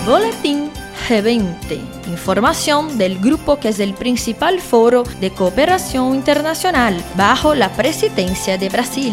Boletín G20, información del grupo que es el principal foro de cooperación internacional bajo la presidencia de Brasil.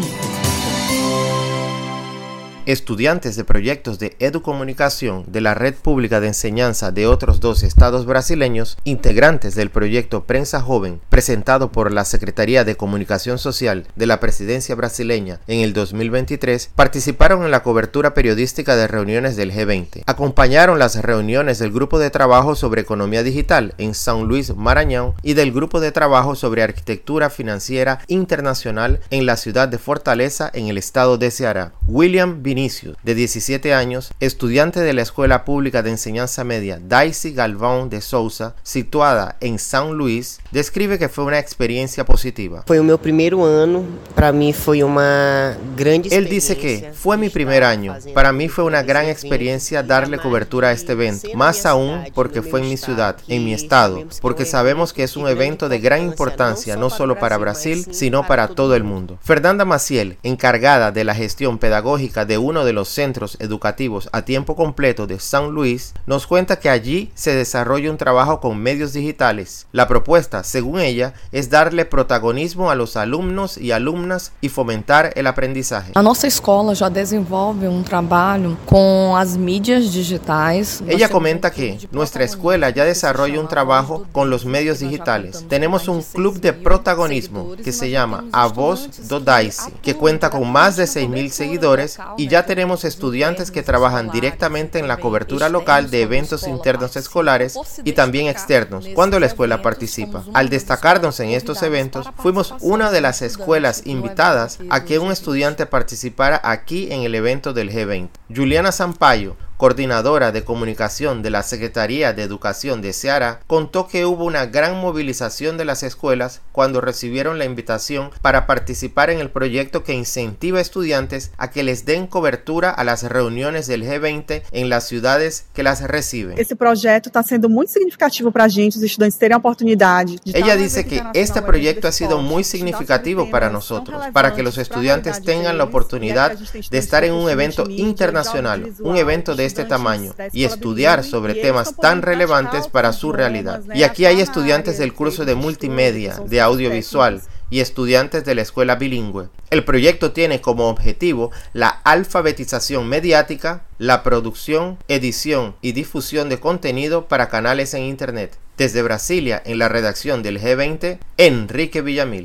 Estudiantes de proyectos de educomunicación de la Red Pública de Enseñanza de otros 2 estados brasileños, integrantes del proyecto Prensa Joven, presentado por la Secretaría de Comunicación Social de la Presidencia brasileña en el 2023, participaron en la cobertura periodística de reuniones del G20. Acompañaron las reuniones del Grupo de Trabajo sobre Economía Digital en São Luís, Maranhão, y del Grupo de Trabajo sobre Arquitectura Financiera Internacional en la ciudad de Fortaleza, en el estado de Ceará. William Vinicius, de 17 años, estudiante de la Escuela Pública de Enseñanza Media Daisy Galvão de Souza, situada en São Luís, describe que fue una experiencia positiva. Fue mi primer año, para mí fue una gran experiencia. Él dice que fue mi primer año, para mí fue una gran experiencia darle cobertura a este evento, más aún porque fue en mi ciudad, en mi estado, porque sabemos que es un evento de gran importancia no solo para Brasil, sino para todo el mundo. Fernanda Maciel, encargada de la gestión pedagógica de uno de los centros educativos a tiempo completo de São Luís, nos cuenta que allí se desarrolla un trabajo con medios digitales. La propuesta, según ella, es darle protagonismo a los alumnos y alumnas y fomentar el aprendizaje. A nossa escola já desenvolve trabalho com as mídias digitais. Ella comenta que nuestra escuela ya desarrolla un trabajo con los medios digitales. Tenemos un club de protagonismo que se llama A Voz do Daisy, que cuenta con más de 6.000 seguidores, y ya tenemos estudiantes que trabajan directamente en la cobertura local de eventos internos escolares y también externos cuando la escuela participa. Al destacarnos en estos eventos, fuimos una de las escuelas invitadas a que un estudiante participara aquí en el evento del G20. Juliana Sampaio, coordinadora de comunicación de la Secretaría de Educación de Ceará, contó que hubo una gran movilización de las escuelas cuando recibieron la invitación para participar en el proyecto que incentiva a estudiantes a que les den cobertura a las reuniones del G20 en las ciudades que las reciben. Esse projeto está sendo muito significativo para a gente, os estudantes terem a oportunidade. Ella dice que este proyecto ha sido muy significativo para nosotros, para que los estudiantes tengan la oportunidad de estar en un evento internacional, un evento de este tamaño, y estudiar sobre temas tan relevantes para su realidad. Y aquí hay estudiantes del curso de multimedia, de audiovisual, y estudiantes de la escuela bilingüe. El proyecto tiene como objetivo la alfabetización mediática, la producción, edición y difusión de contenido para canales en Internet. Desde Brasilia, en la redacción del G20, Enrique Villamil.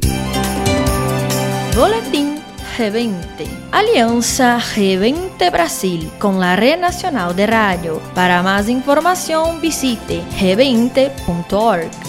Boletín G20. Alianza G20 Brasil con la Red Nacional de Radio. Para más información visite g20.org.